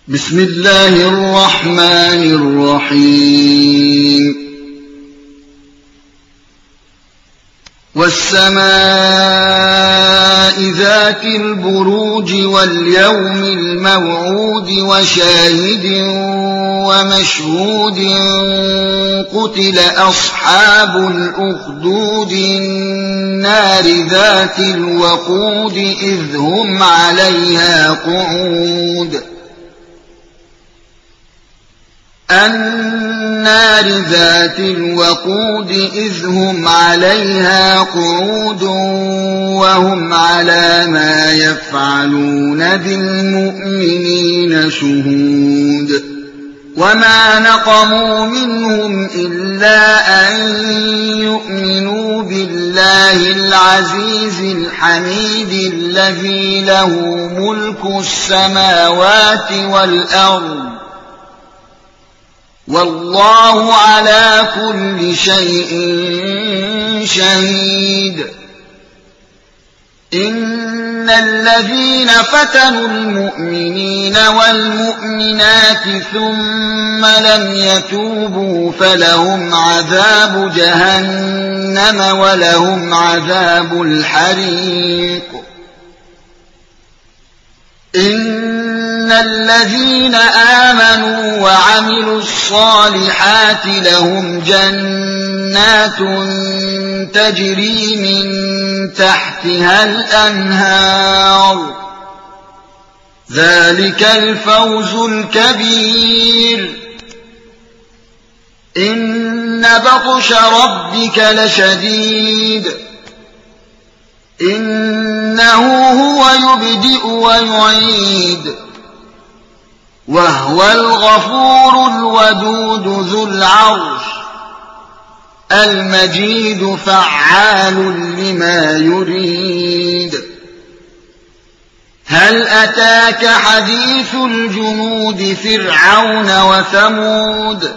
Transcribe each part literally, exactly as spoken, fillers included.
بسم الله الرحمن الرحيم والسماء ذات البروج واليوم الموعود وشاهد ومشهود قتل أصحاب الأخدود النار ذات الوقود إذ هم عليها قعود النار ذات الوقود إذ هم عليها قعود وهم على ما يفعلون بالمؤمنين شهود وما نقموا منهم إلا أن يؤمنوا بالله العزيز الحميد الذي له ملك السماوات والأرض والله على كل شيء شهيد إن الذين فتنوا المؤمنين والمؤمنات ثم لم يتوبوا فلهم عذاب جهنم ولهم عذاب الحريق إن الذين آمنوا وعملوا الصالحات لهم جنات تجري من تحتها الأنهار ذلك الفوز الكبير إن بطش ربك لشديد إنه هو يبدئ ويعيد وهو الغفور الودود ذو العرش المجيد فعال لما يريد هل أتاك حديث الجنود فرعون وثمود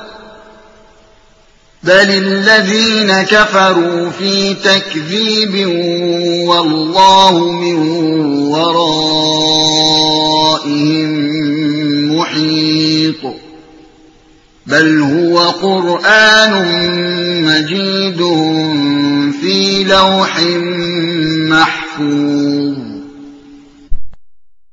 بل الذين كفروا في تكذيب والله من ورائهم محيط بل هو قرآن مجيد في لوح محفوظ